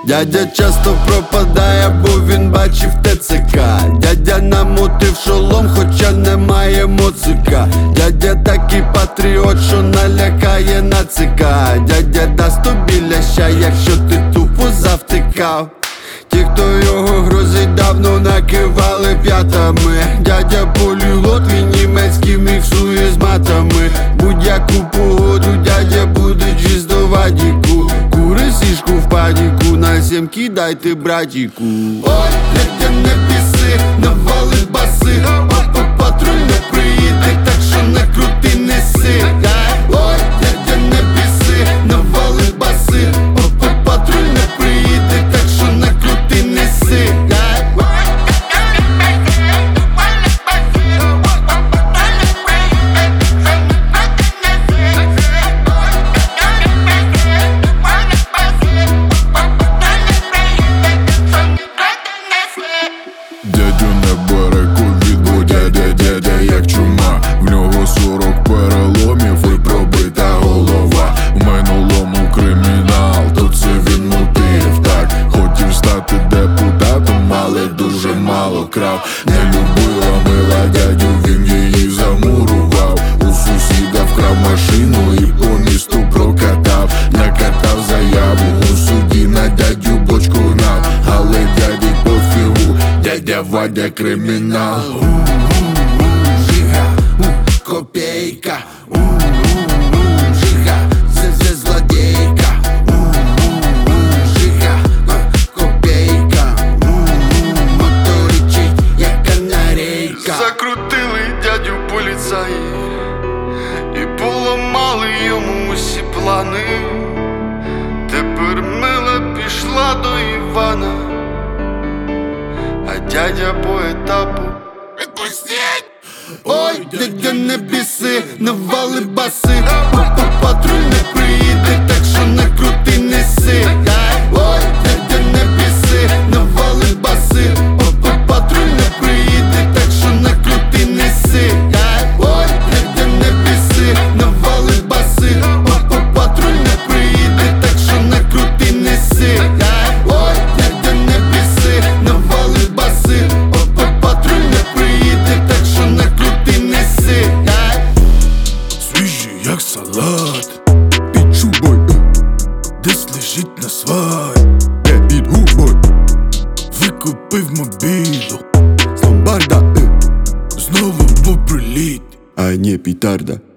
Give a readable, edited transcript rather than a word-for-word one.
Дядя часто пропадає, бо він бачив ТЦК. Дядя намотив шолом, хоча немає моцика. Дядя такий патріот, що налякає нацика. Дядя дасть тобі ляща, якщо ти тупо завтикав. Ті, хто його грозить, давно накивали п'ятами. Дядя поліглот, він німецький міксує з матами. Будь-яку погоду дядя буде чисто в адіку. Кури сішку в падіку, на 7 кидайте братіку. Ой, дядя не біси, навали баси. Папа патруль не приїде, так що не крути, неси. Ой, дядя не біси, навали баси. Папа патруль не приїде, так що не крути, неси. Дядю не бере ковід, бо дядя як чума. В нього 40 переломів і пробита голова. В минулому кримінал, то це він мотив. Так, хотів стати депутатом, але дуже мало крав. Не любила мила дядю, він її замурував. У сусіда вкрав машину і по місту прокатав. Накатав заяву у суді, на дядю бочку гнав. Але дяді пофігу, дядя Вадя кримінал. Жига, копейка, жига, це злодейка. Жига, копейка, моторичить, як канарейка. Закрутили дядю поліцаї і поламали йому усі плани. Тепер мила пішла до Івана, а дядя по етапу відпустіть! Ой, дядя не біси, навали баси. Папа патруль не приїде, так що не крути, неси. Ой, дядя не біси, навали баси. Папа патруль не приїде, так що не крути, неси. Ой, дядя не біси, навали баси. Папа патруль не приїде, так що не крути, неси. Ой, дядя не біси, навали баси. Папа патруль не приїде, так що не крути, неси. Свіжий як салат, під шубой, десь лежить на свай. Під губой викупив мобілу З ломбарда, знову по приліт. а не петарда.